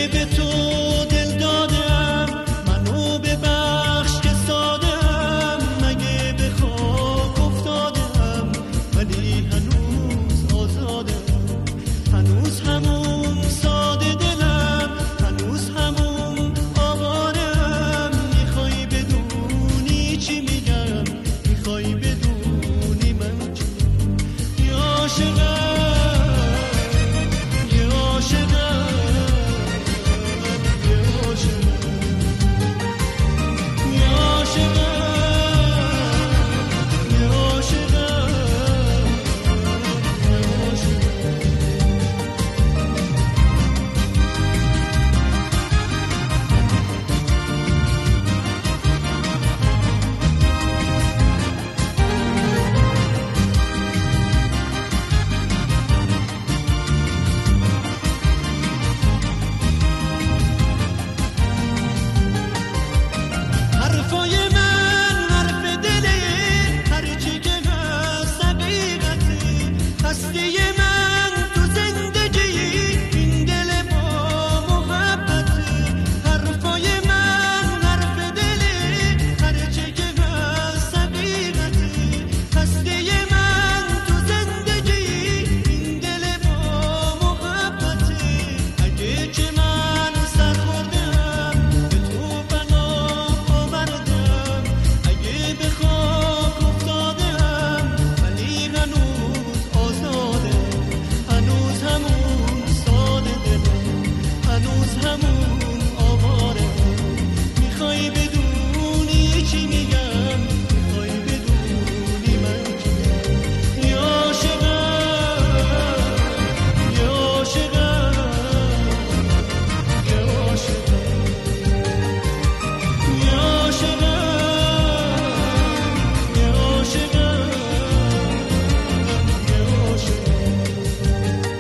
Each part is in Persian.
به تو دل دادم، منو ببخش که سادم، مگه به خاک افتادم ولی هنوز آزادم، هنوز همون ساده دلم، هنوز همون آوارم. میخوای بدونی چی میگم، میخوای بدونی من چیم. یه عاشقم، یه عاشقم، یه عاشقم، یه عاشقم، یه عاشقم، یه عاشقم. حرفای من حرف دله، هرچی که هست حقیقته. هستی من تو زندگی این دل با محبته. حرفای من حرف دله، هرچی که هست حقیقته. هستی من تو زندگی این دل با محبته. اگه که من سر خوردم به تو پناه آوردم، اگه به خاک افتادم ولی هنوز آزادم، هنوز همون ساده دلم، هنوز همون آوارم. میخوای بدونی چی میگم، میخوای بدونی من کیم. یه عاشقم، یه عاشقم، یه عاشقم، یه عاشقم، یه عاشقم، یه عاشقم.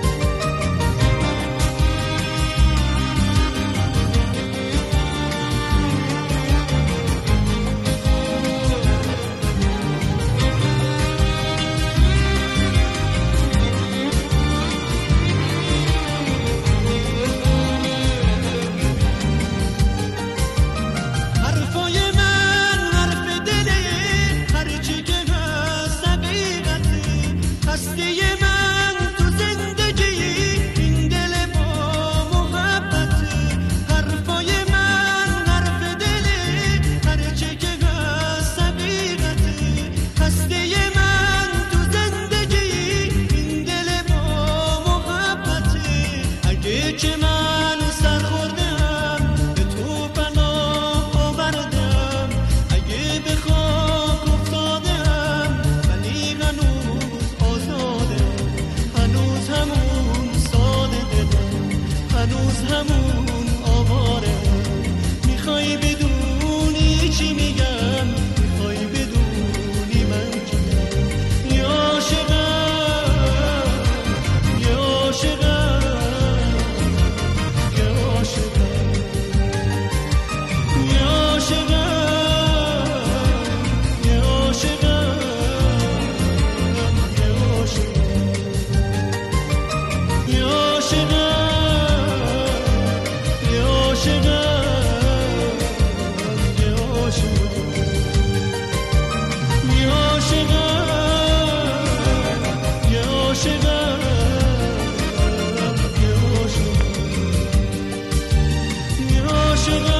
حرفای من حرف دله، هرچی که هست حقیقته. هستی من تو زندگی این دل با محبته. حرفای من حرف دله، هرچی که هست حقیقته. هستی من تو زندگی این دل با محبته. اگه که من سر خوردم به تو پناه آوردم، اگه به خاک افتادم ولی هنوز آزادم، هنوز همون ساده دلم، هنوز همون آوارم. میخوای بدونی چی میگم، میخوای بدونی من کیم. یه عاشقم، یه عاشقم، یه عاشقم، یه عاشقم، یه عاشقم، یه عاشقم، یه عاشقم، یه عاشقم، یه عاشقم، یه عاشقم.